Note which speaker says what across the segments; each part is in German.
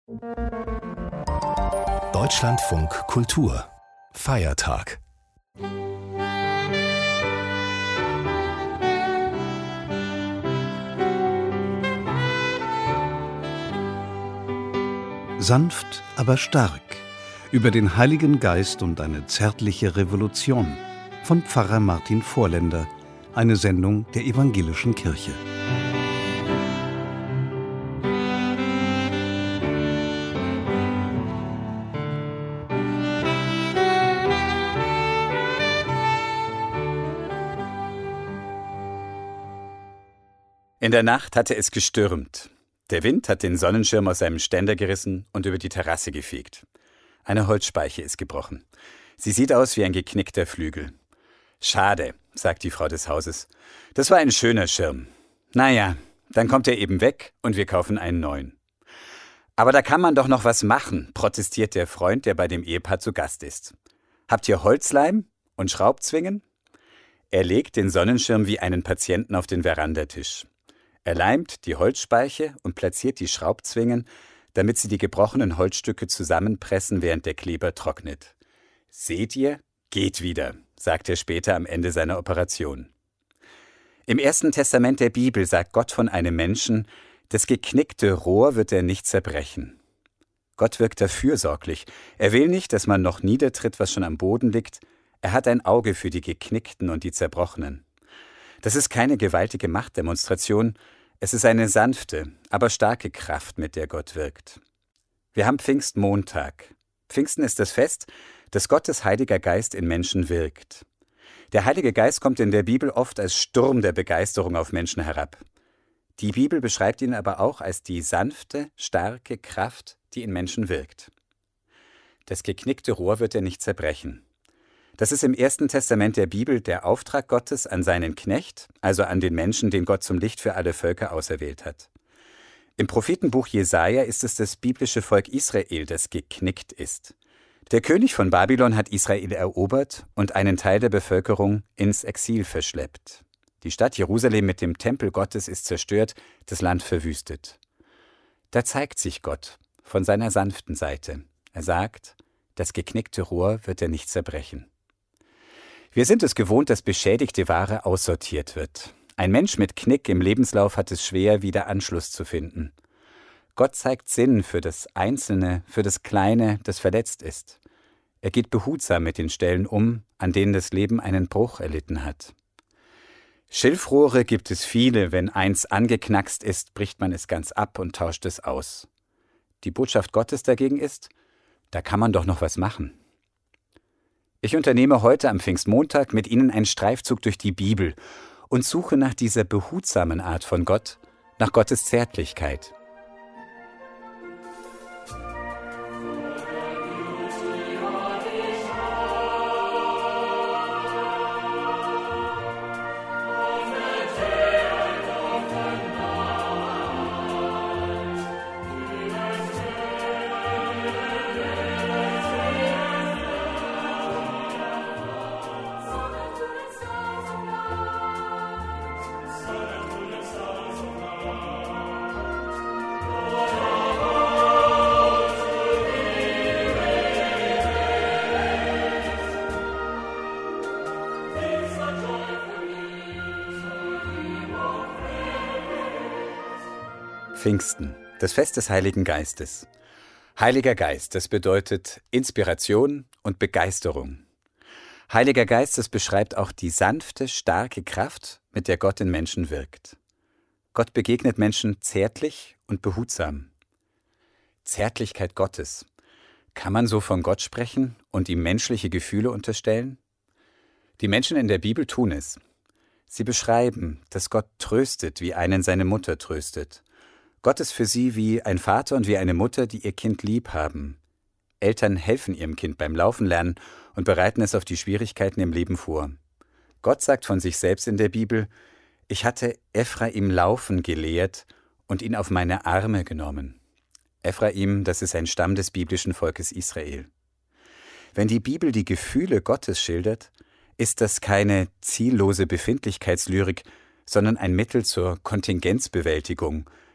Speaker 1: Deutschlandfunk Kultur Feiertag. Sanft, aber stark. Über den Heiligen Geist und eine zärtliche Revolution. Von Pfarrer Martin Vorländer. Eine Sendung der Evangelischen Kirche.
Speaker 2: In der Nacht hatte es gestürmt. Der Wind hat den Sonnenschirm aus seinem Ständer gerissen und über die Terrasse gefegt. Eine Holzspeiche ist gebrochen. Sie sieht aus wie ein geknickter Flügel. »Schade«, sagt die Frau des Hauses. »Das war ein schöner Schirm. Naja, dann kommt er eben weg und wir kaufen einen neuen.« »Aber da kann man doch noch was machen«, protestiert der Freund, der bei dem Ehepaar zu Gast ist. »Habt ihr Holzleim und Schraubzwingen?« Er legt den Sonnenschirm wie einen Patienten auf den Verandatisch. Er leimt die Holzspeiche und platziert die Schraubzwingen, damit sie die gebrochenen Holzstücke zusammenpressen, während der Kleber trocknet. »Seht ihr? Geht wieder«, sagt er später am Ende seiner Operation. Im Ersten Testament der Bibel sagt Gott von einem Menschen, das geknickte Rohr wird er nicht zerbrechen. Gott wirkt da fürsorglich. Er will nicht, dass man noch niedertritt, was schon am Boden liegt. Er hat ein Auge für die Geknickten und die Zerbrochenen. Das ist keine gewaltige Machtdemonstration, es ist eine sanfte, aber starke Kraft, mit der Gott wirkt. Wir haben Pfingstmontag. Pfingsten ist das Fest, dass Gottes Heiliger Geist in Menschen wirkt. Der Heilige Geist kommt in der Bibel oft als Sturm der Begeisterung auf Menschen herab. Die Bibel beschreibt ihn aber auch als die sanfte, starke Kraft, die in Menschen wirkt. Das geknickte Rohr wird er nicht zerbrechen. Das ist im Ersten Testament der Bibel der Auftrag Gottes an seinen Knecht, also an den Menschen, den Gott zum Licht für alle Völker auserwählt hat. Im Prophetenbuch Jesaja ist es das biblische Volk Israel, das geknickt ist. Der König von Babylon hat Israel erobert und einen Teil der Bevölkerung ins Exil verschleppt. Die Stadt Jerusalem mit dem Tempel Gottes ist zerstört, das Land verwüstet. Da zeigt sich Gott von seiner sanften Seite. Er sagt, das geknickte Rohr wird er nicht zerbrechen. Wir sind es gewohnt, dass beschädigte Ware aussortiert wird. Ein Mensch mit Knick im Lebenslauf hat es schwer, wieder Anschluss zu finden. Gott zeigt Sinn für das Einzelne, für das Kleine, das verletzt ist. Er geht behutsam mit den Stellen um, an denen das Leben einen Bruch erlitten hat. Schilfrohre gibt es viele, wenn eins angeknackst ist, bricht man es ganz ab und tauscht es aus. Die Botschaft Gottes dagegen ist, da kann man doch noch was machen. Ich unternehme heute am Pfingstmontag mit Ihnen einen Streifzug durch die Bibel und suche nach dieser behutsamen Art von Gott, nach Gottes Zärtlichkeit. Pfingsten, das Fest des Heiligen Geistes. Heiliger Geist, das bedeutet Inspiration und Begeisterung. Heiliger Geist, das beschreibt auch die sanfte, starke Kraft, mit der Gott in Menschen wirkt. Gott begegnet Menschen zärtlich und behutsam. Zärtlichkeit Gottes. Kann man so von Gott sprechen und ihm menschliche Gefühle unterstellen? Die Menschen in der Bibel tun es. Sie beschreiben, dass Gott tröstet, wie einen seine Mutter tröstet. Gott ist für sie wie ein Vater und wie eine Mutter, die ihr Kind lieb haben. Eltern helfen ihrem Kind beim Laufen lernen und bereiten es auf die Schwierigkeiten im Leben vor. Gott sagt von sich selbst in der Bibel, ich hatte Ephraim laufen gelehrt und ihn auf meine Arme genommen. Ephraim, das ist ein Stamm des biblischen Volkes Israel. Wenn die Bibel die Gefühle Gottes schildert, ist das keine ziellose Befindlichkeitslyrik, sondern ein Mittel zur Kontingenzbewältigung,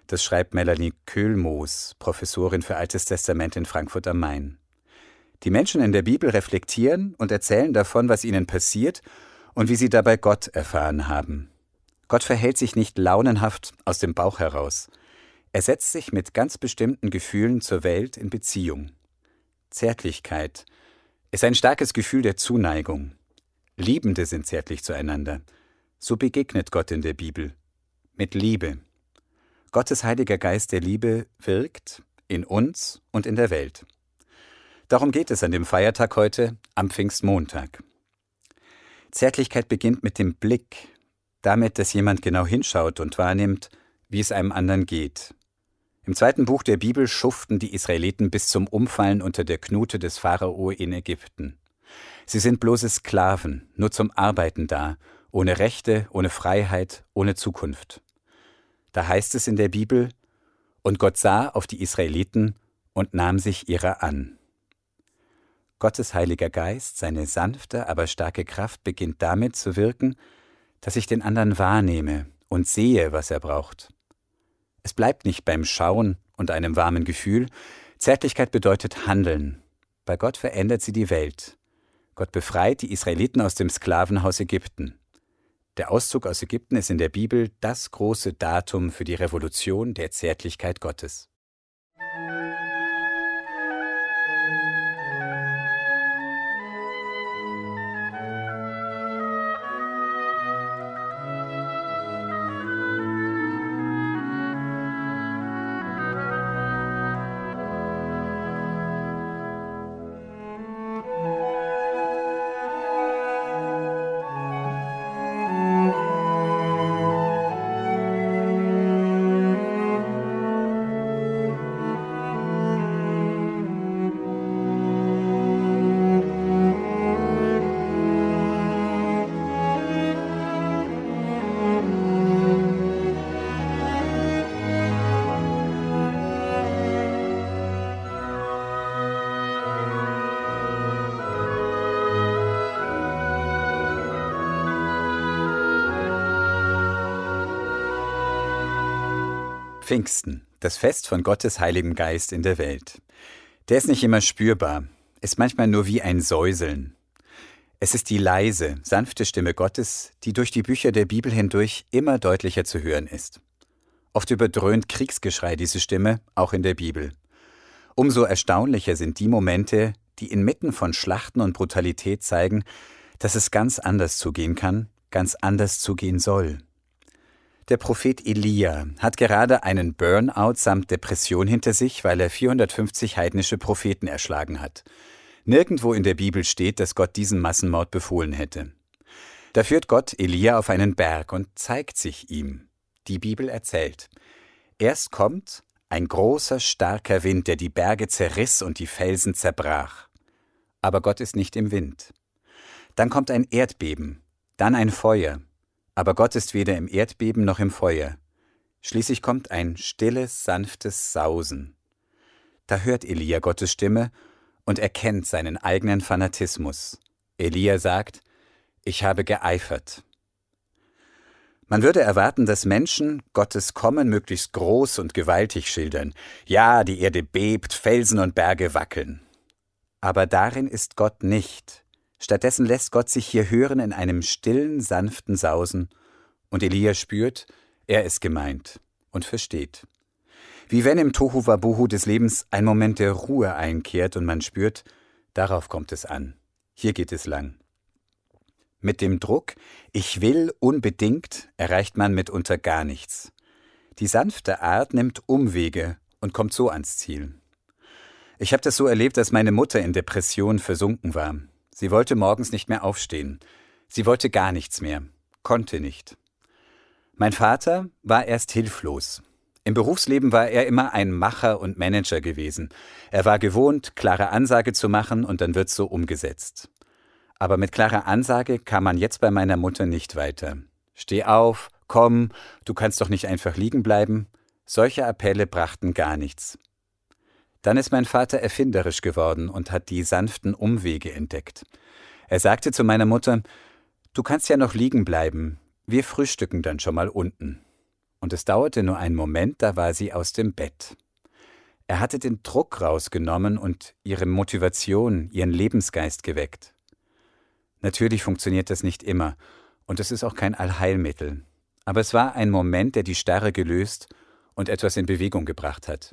Speaker 2: Das schreibt Melanie Köhlmoos, Professorin für Altes Testament in Frankfurt am Main. Die Menschen in der Bibel reflektieren und erzählen davon, was ihnen passiert und wie sie dabei Gott erfahren haben. Gott verhält sich nicht launenhaft aus dem Bauch heraus. Er setzt sich mit ganz bestimmten Gefühlen zur Welt in Beziehung. Zärtlichkeit ist ein starkes Gefühl der Zuneigung. Liebende sind zärtlich zueinander. So begegnet Gott in der Bibel. Mit Liebe. Gottes Heiliger Geist der Liebe wirkt in uns und in der Welt. Darum geht es an dem Feiertag heute, am Pfingstmontag. Zärtlichkeit beginnt mit dem Blick, damit, dass jemand genau hinschaut und wahrnimmt, wie es einem anderen geht. Im 2. Buch der Bibel schuften die Israeliten bis zum Umfallen unter der Knute des Pharao in Ägypten. Sie sind bloße Sklaven, nur zum Arbeiten da, ohne Rechte, ohne Freiheit, ohne Zukunft. Da heißt es in der Bibel, und Gott sah auf die Israeliten und nahm sich ihrer an. Gottes Heiliger Geist, seine sanfte, aber starke Kraft beginnt damit zu wirken, dass ich den anderen wahrnehme und sehe, was er braucht. Es bleibt nicht beim Schauen und einem warmen Gefühl. Zärtlichkeit bedeutet Handeln. Bei Gott verändert sie die Welt. Gott befreit die Israeliten aus dem Sklavenhaus Ägypten. Der Auszug aus Ägypten ist in der Bibel das große Datum für die Revolution der Zärtlichkeit Gottes. Pfingsten, das Fest von Gottes Heiligem Geist in der Welt. Der ist nicht immer spürbar, ist manchmal nur wie ein Säuseln. Es ist die leise, sanfte Stimme Gottes, die durch die Bücher der Bibel hindurch immer deutlicher zu hören ist. Oft überdröhnt Kriegsgeschrei diese Stimme, auch in der Bibel. Umso erstaunlicher sind die Momente, die inmitten von Schlachten und Brutalität zeigen, dass es ganz anders zugehen kann, ganz anders zugehen soll. Der Prophet Elia hat gerade einen Burnout samt Depression hinter sich, weil er 450 heidnische Propheten erschlagen hat. Nirgendwo in der Bibel steht, dass Gott diesen Massenmord befohlen hätte. Da führt Gott Elia auf einen Berg und zeigt sich ihm. Die Bibel erzählt: Erst kommt ein großer, starker Wind, der die Berge zerriss und die Felsen zerbrach. Aber Gott ist nicht im Wind. Dann kommt ein Erdbeben, dann ein Feuer. Aber Gott ist weder im Erdbeben noch im Feuer. Schließlich kommt ein stilles, sanftes Sausen. Da hört Elia Gottes Stimme und erkennt seinen eigenen Fanatismus. Elia sagt: Ich habe geeifert. Man würde erwarten, dass Menschen Gottes Kommen möglichst groß und gewaltig schildern. Ja, die Erde bebt, Felsen und Berge wackeln. Aber darin ist Gott nicht. Stattdessen lässt Gott sich hier hören in einem stillen, sanften Sausen, und Elia spürt, er ist gemeint und versteht. Wie wenn im Tohuwabohu des Lebens ein Moment der Ruhe einkehrt und man spürt, darauf kommt es an, hier geht es lang. Mit dem Druck, ich will unbedingt, erreicht man mitunter gar nichts. Die sanfte Art nimmt Umwege und kommt so ans Ziel. Ich habe das so erlebt, dass meine Mutter in Depression versunken war. Sie wollte morgens nicht mehr aufstehen. Sie wollte gar nichts mehr, konnte nicht. Mein Vater war erst hilflos. Im Berufsleben war er immer ein Macher und Manager gewesen. Er war gewohnt, klare Ansage zu machen und dann wird so umgesetzt. Aber mit klarer Ansage kam man jetzt bei meiner Mutter nicht weiter. Steh auf, komm, du kannst doch nicht einfach liegen bleiben. Solche Appelle brachten gar nichts. Dann ist mein Vater erfinderisch geworden und hat die sanften Umwege entdeckt. Er sagte zu meiner Mutter: Du kannst ja noch liegen bleiben, wir frühstücken dann schon mal unten. und es dauerte nur einen Moment, da war sie aus dem Bett. Er hatte den Druck rausgenommen und ihre Motivation, ihren Lebensgeist geweckt. Natürlich funktioniert das nicht immer und es ist auch kein Allheilmittel. Aber es war ein Moment, der die Starre gelöst und etwas in Bewegung gebracht hat.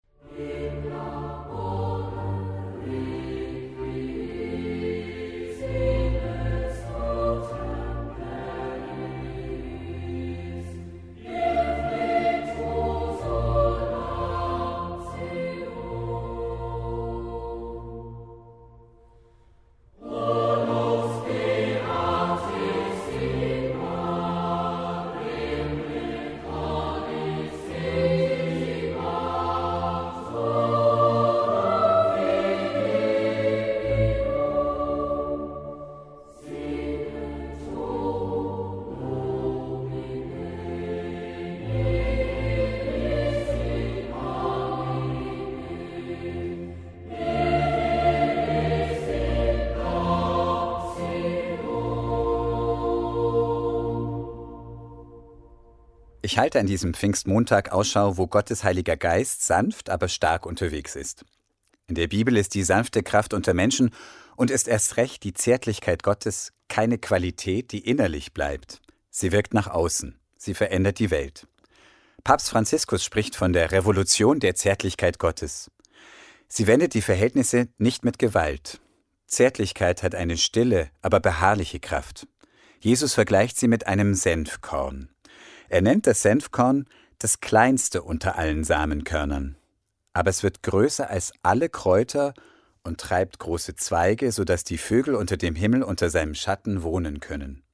Speaker 2: Ich halte an diesem Pfingstmontag Ausschau, wo Gottes Heiliger Geist sanft, aber stark unterwegs ist. In der Bibel ist die sanfte Kraft unter Menschen und ist erst recht die Zärtlichkeit Gottes keine Qualität, die innerlich bleibt. Sie wirkt nach außen. Sie verändert die Welt. Papst Franziskus spricht von der Revolution der Zärtlichkeit Gottes. Sie wendet die Verhältnisse nicht mit Gewalt. Zärtlichkeit hat eine stille, aber beharrliche Kraft. Jesus vergleicht sie mit einem Senfkorn. Er nennt das Senfkorn das kleinste unter allen Samenkörnern. Aber es wird größer als alle Kräuter und treibt große Zweige, sodass die Vögel unter dem Himmel unter seinem Schatten wohnen können.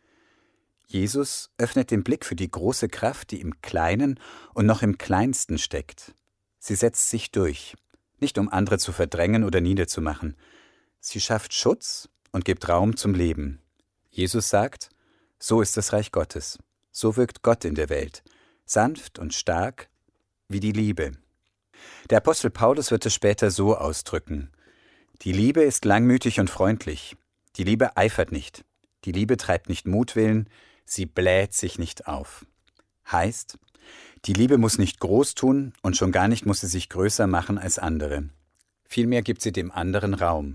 Speaker 2: Jesus öffnet den Blick für die große Kraft, die im Kleinen und noch im Kleinsten steckt. Sie setzt sich durch, nicht um andere zu verdrängen oder niederzumachen. Sie schafft Schutz und gibt Raum zum Leben. Jesus sagt, so ist das Reich Gottes. So wirkt Gott in der Welt, sanft und stark wie die Liebe. Der Apostel Paulus wird es später so ausdrücken: Die Liebe ist langmütig und freundlich. Die Liebe eifert nicht. Die Liebe treibt nicht Mutwillen. Sie bläht sich nicht auf. Heißt, die Liebe muss nicht groß tun und schon gar nicht muss sie sich größer machen als andere. Vielmehr gibt sie dem anderen Raum.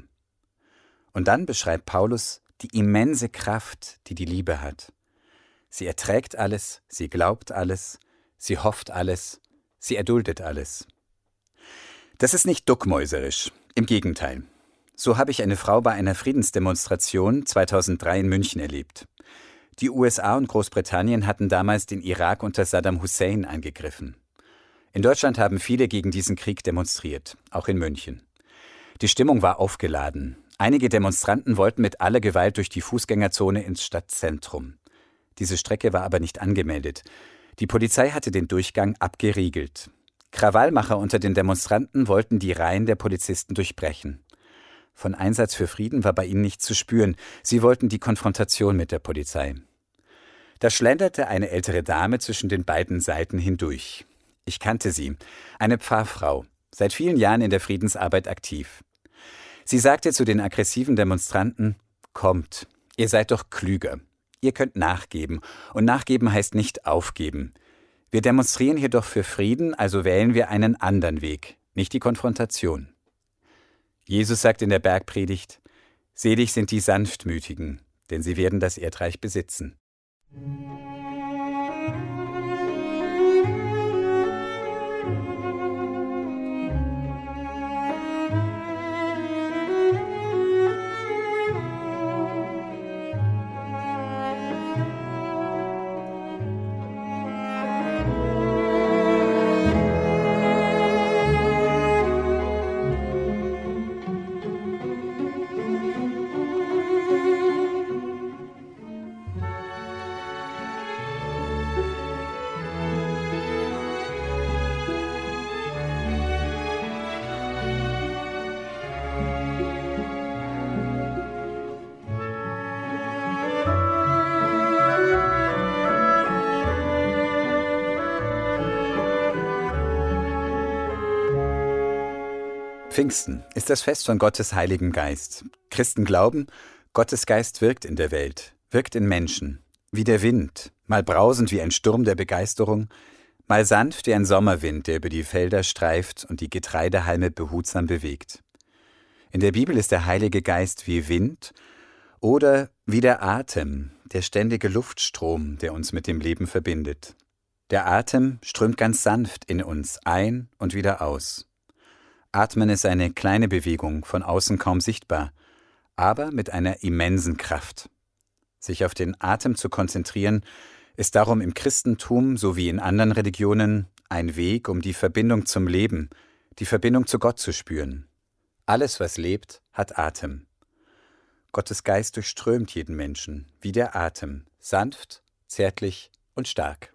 Speaker 2: Und dann beschreibt Paulus die immense Kraft, die die Liebe hat. Sie erträgt alles, sie glaubt alles, sie hofft alles, sie erduldet alles. Das ist nicht duckmäuserisch, im Gegenteil. So habe ich eine Frau bei einer Friedensdemonstration 2003 in München erlebt. Die USA und Großbritannien hatten damals den Irak unter Saddam Hussein angegriffen. In Deutschland haben viele gegen diesen Krieg demonstriert, auch in München. Die Stimmung war aufgeladen. Einige Demonstranten wollten mit aller Gewalt durch die Fußgängerzone ins Stadtzentrum. Diese Strecke war aber nicht angemeldet. Die Polizei hatte den Durchgang abgeriegelt. Krawallmacher unter den Demonstranten wollten die Reihen der Polizisten durchbrechen. Von Einsatz für Frieden war bei ihnen nichts zu spüren. Sie wollten die Konfrontation mit der Polizei. Da schlenderte eine ältere Dame zwischen den beiden Seiten hindurch. Ich kannte sie, eine Pfarrfrau, seit vielen Jahren in der Friedensarbeit aktiv. Sie sagte zu den aggressiven Demonstranten: Kommt, ihr seid doch klüger. Ihr könnt nachgeben. Und nachgeben heißt nicht aufgeben. Wir demonstrieren hier doch für Frieden, also wählen wir einen anderen Weg, nicht die Konfrontation. Jesus sagt in der Bergpredigt: Selig sind die Sanftmütigen, denn sie werden das Erdreich besitzen. Pfingsten ist das Fest von Gottes Heiligen Geist. Christen glauben, Gottes Geist wirkt in der Welt, wirkt in Menschen. wie der Wind, mal brausend wie ein Sturm der Begeisterung, mal sanft wie ein Sommerwind, der über die Felder streift und die Getreidehalme behutsam bewegt. In der Bibel ist der Heilige Geist wie Wind oder wie der Atem, der ständige Luftstrom, der uns mit dem Leben verbindet. Der Atem strömt ganz sanft in uns ein und wieder aus. Atmen ist eine kleine Bewegung, von außen kaum sichtbar, aber mit einer immensen Kraft. Sich auf den Atem zu konzentrieren, ist darum im Christentum sowie in anderen Religionen ein Weg, um die Verbindung zum Leben, die Verbindung zu Gott zu spüren. Alles, was lebt, hat Atem. Gottes Geist durchströmt jeden Menschen, wie der Atem, sanft, zärtlich und stark.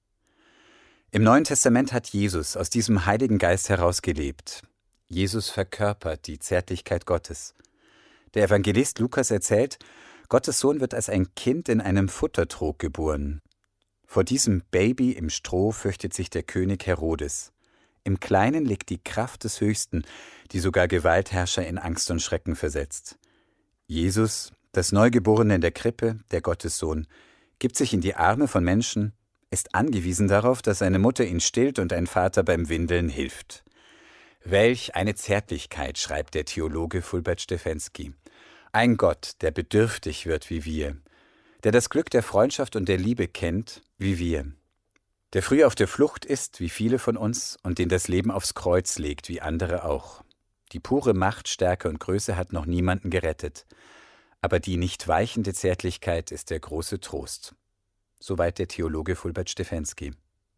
Speaker 2: Im Neuen Testament hat Jesus aus diesem Heiligen Geist heraus gelebt. Jesus verkörpert die Zärtlichkeit Gottes. Der Evangelist Lukas erzählt, Gottes Sohn wird als ein Kind in einem Futtertrog geboren. Vor diesem Baby im Stroh fürchtet sich der König Herodes. Im Kleinen liegt die Kraft des Höchsten, die sogar Gewaltherrscher in Angst und Schrecken versetzt. Jesus, das Neugeborene in der Krippe, der Gottessohn, gibt sich in die Arme von Menschen, ist angewiesen darauf, dass eine Mutter ihn stillt und ein Vater beim Windeln hilft. Welch eine Zärtlichkeit, schreibt der Theologe Fulbert Stefensky. Ein Gott, der bedürftig wird wie wir, der das Glück der Freundschaft und der Liebe kennt wie wir, der früh auf der Flucht ist wie viele von uns und den das Leben aufs Kreuz legt wie andere auch. Die pure Macht, Stärke und Größe hat noch niemanden gerettet, aber die nicht weichende Zärtlichkeit ist der große Trost. Soweit der Theologe Fulbert Stefensky.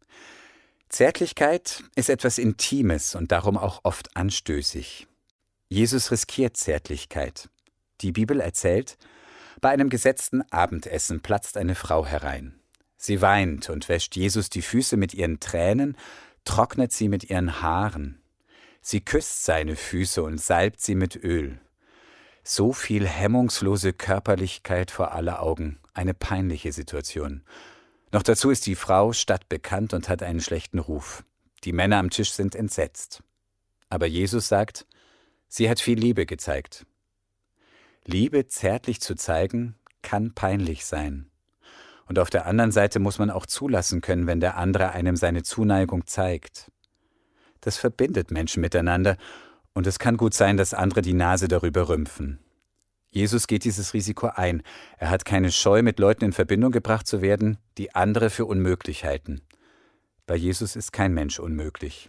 Speaker 2: Zärtlichkeit ist etwas Intimes und darum auch oft anstößig. Jesus riskiert Zärtlichkeit. Die Bibel erzählt, bei einem gesetzten Abendessen platzt eine Frau herein. Sie weint und wäscht Jesus die Füße mit ihren Tränen, trocknet sie mit ihren Haaren. Sie küsst seine Füße und salbt sie mit Öl. So viel hemmungslose Körperlichkeit vor aller Augen, eine peinliche Situation. Noch dazu ist die Frau stadtbekannt und hat einen schlechten Ruf. Die Männer am Tisch sind entsetzt. Aber Jesus sagt, sie hat viel Liebe gezeigt. Liebe zärtlich zu zeigen, kann peinlich sein. Und auf der anderen Seite muss man auch zulassen können, wenn der andere einem seine Zuneigung zeigt. Das verbindet Menschen miteinander und es kann gut sein, dass andere die Nase darüber rümpfen. Jesus geht dieses Risiko ein. Er hat keine Scheu, mit Leuten in Verbindung gebracht zu werden, die andere für unmöglich halten. Bei Jesus ist kein Mensch unmöglich.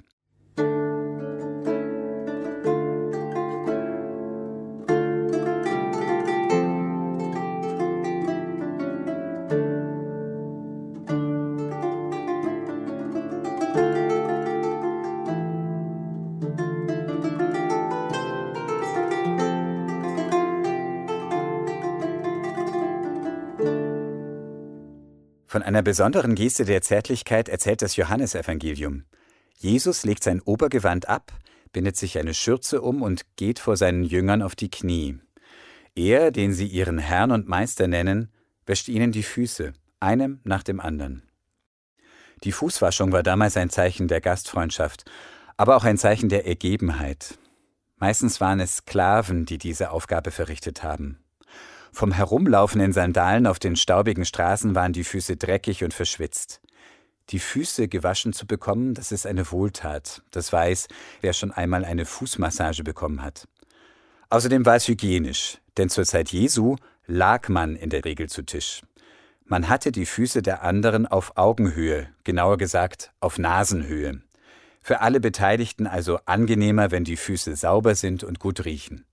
Speaker 2: Von einer besonderen Geste der Zärtlichkeit erzählt das Johannesevangelium. Jesus legt sein Obergewand ab, bindet sich eine Schürze um und geht vor seinen Jüngern auf die Knie. Er, den sie ihren Herrn und Meister nennen, wäscht ihnen die Füße, einem nach dem anderen. Die Fußwaschung war damals ein Zeichen der Gastfreundschaft, aber auch ein Zeichen der Ergebenheit. Meistens waren es Sklaven, die diese Aufgabe verrichtet haben. Vom Herumlaufen in Sandalen auf den staubigen Straßen waren die Füße dreckig und verschwitzt. Die Füße gewaschen zu bekommen, das ist eine Wohltat. Das weiß, wer schon einmal eine Fußmassage bekommen hat. Außerdem war es hygienisch, denn zur Zeit Jesu lag man in der Regel zu Tisch. Man hatte die Füße der anderen auf Augenhöhe, genauer gesagt auf Nasenhöhe. Für alle Beteiligten also angenehmer, wenn die Füße sauber sind und gut riechen.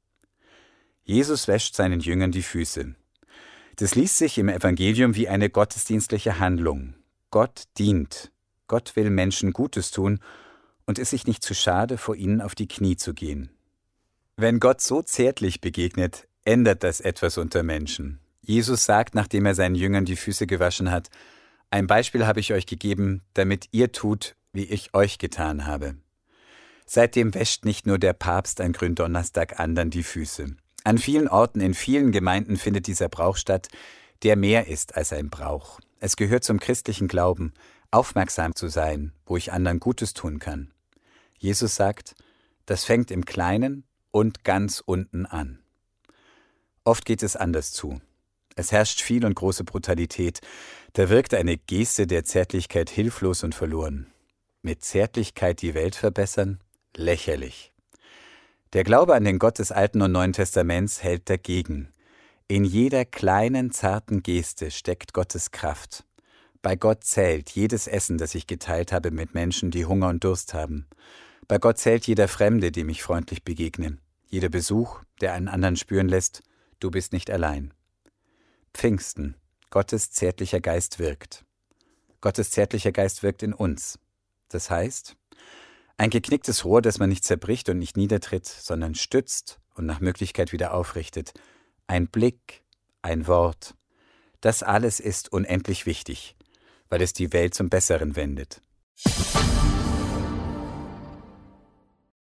Speaker 2: Jesus wäscht seinen Jüngern die Füße. Das liest sich im Evangelium wie eine gottesdienstliche Handlung. Gott dient. Gott will Menschen Gutes tun und ist sich nicht zu schade, vor ihnen auf die Knie zu gehen. Wenn Gott so zärtlich begegnet, ändert das etwas unter Menschen. Jesus sagt, nachdem er seinen Jüngern die Füße gewaschen hat, ein Beispiel habe ich euch gegeben, damit ihr tut, wie ich euch getan habe. Seitdem wäscht nicht nur der Papst an Gründonnerstag anderen die Füße. An vielen Orten, in vielen Gemeinden findet dieser Brauch statt, der mehr ist als ein Brauch. Es gehört zum christlichen Glauben, aufmerksam zu sein, wo ich anderen Gutes tun kann. Jesus sagt, das fängt im Kleinen und ganz unten an. Oft geht es anders zu. Es herrscht viel und große Brutalität. Da wirkt eine Geste der Zärtlichkeit hilflos und verloren. Mit Zärtlichkeit die Welt verbessern? Lächerlich. Der Glaube an den Gott des Alten und Neuen Testaments hält dagegen. In jeder kleinen, zarten Geste steckt Gottes Kraft. Bei Gott zählt jedes Essen, das ich geteilt habe mit Menschen, die Hunger und Durst haben. Bei Gott zählt jeder Fremde, dem ich freundlich begegne. Jeder Besuch, der einen anderen spüren lässt, du bist nicht allein. Pfingsten. Gottes zärtlicher Geist wirkt. Gottes zärtlicher Geist wirkt in uns. Das heißt, ein geknicktes Rohr, das man nicht zerbricht und nicht niedertritt, sondern stützt und nach Möglichkeit wieder aufrichtet. Ein Blick, ein Wort. Das alles ist unendlich wichtig, weil es die Welt zum Besseren wendet.